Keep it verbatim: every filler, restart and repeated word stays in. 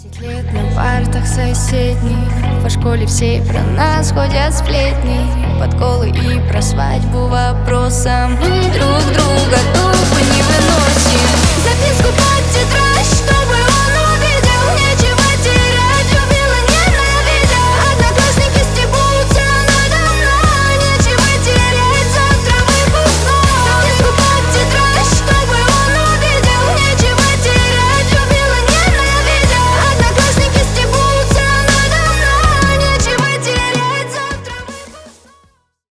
Десять лет на партах соседних, по школе все про нас ходят сплетни, подколы и про свадьбу вопросом друг другу.